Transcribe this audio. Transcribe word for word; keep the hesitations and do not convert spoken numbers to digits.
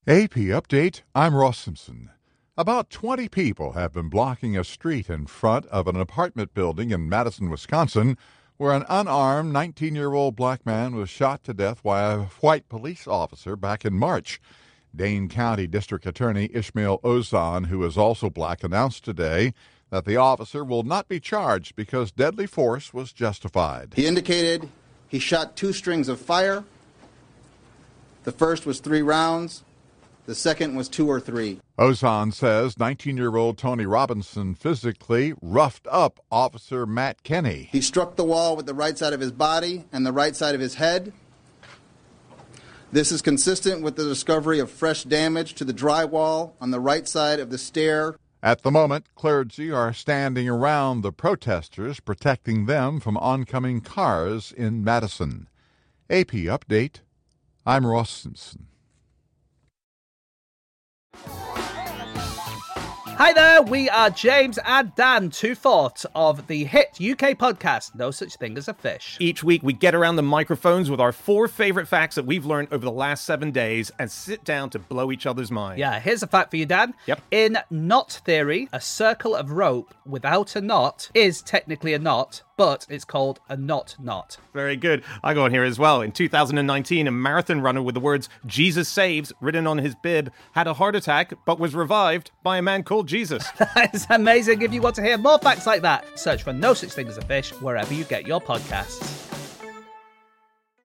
A P Update, I'm Ross Simpson. About twenty people have been blocking a street in front of an apartment building in Madison, Wisconsin, where an unarmed nineteen-year-old black man was shot to death by a white police officer back in March. Dane County District Attorney Ishmael Ozon, who is also black, announced today that the officer will not be charged because deadly force was justified. He indicated he shot two strings of fire. The first was three rounds. The second was two or three. Ozon says nineteen-year-old Tony Robinson physically roughed up Officer Matt Kenny. He struck the wall with the right side of his body and the right side of his head. This is consistent with the discovery of fresh damage to the drywall on the right side of the stair. At the moment, clergy are standing around the protesters, protecting them from oncoming cars in Madison. A P Update, I'm Ross Simpson. Hi there, we are James and Dan, two-fourths of the hit U K podcast, No Such Thing as a Fish. Each week, we get around the microphones with our four favorite facts that we've learned over the last seven days and sit down to blow each other's minds. Yeah, here's a fact for you, Dan. Yep. In knot theory, a circle of rope without a knot is technically a knot, but it's called a knot knot. Very good. I go on here as well. In two thousand nineteen, a marathon runner with the words Jesus Saves written on his bib had a heart attack but was revived by a man called Jesus. That's amazing. If you want to hear more facts like that, search for No Such Thing as a Fish wherever you get your podcasts.